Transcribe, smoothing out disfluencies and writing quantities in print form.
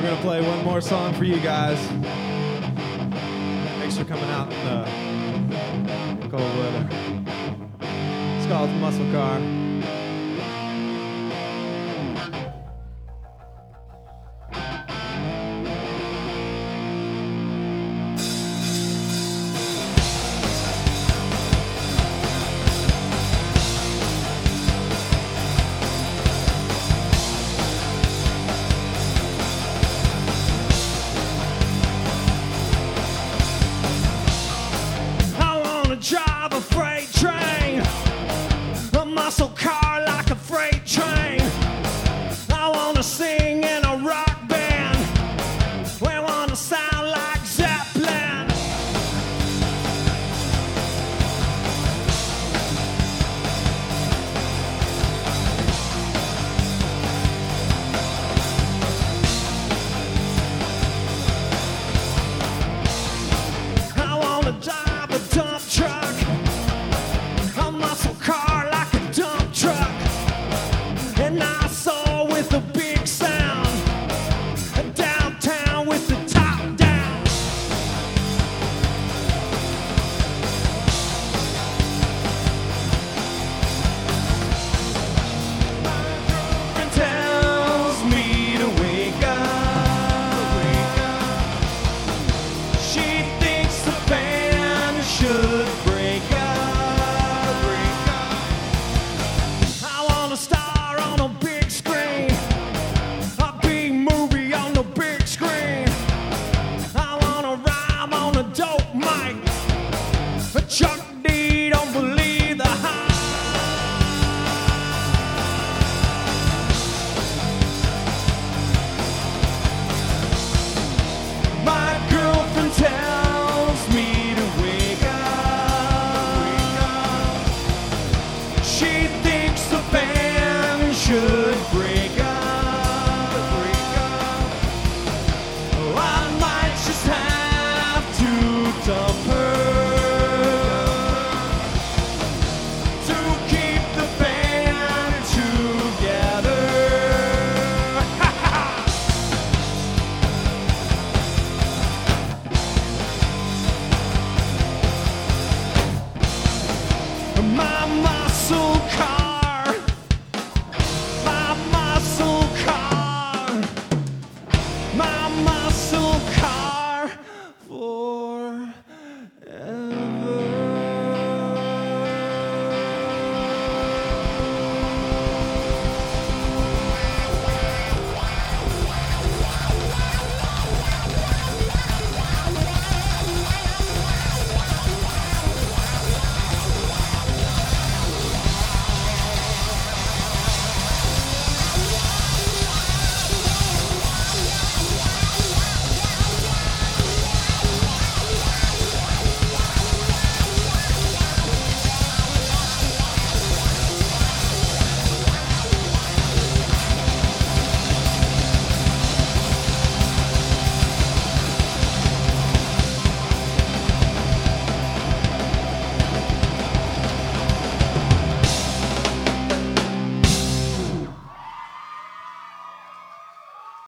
We're gonna play one more song for you guys. Thanks for coming out in the cold weather. It's called Muscle Car. Drive a freight train, a muscle car like a freight train. I wanna sing in a rock band. We wanna sound like Zeppelin. I wanna drive a dump truck, a muscle car like a dump truck, and I saw with a big sound, downtown with the top down. It tells me to wake up. She thinks the band should break up. I want a star on a big screen, a big movie on the big screen. I want to rhyme on a dope mic. Chuck D don't believe the hype. My girlfriend tells me to wake up. She thinks the band should break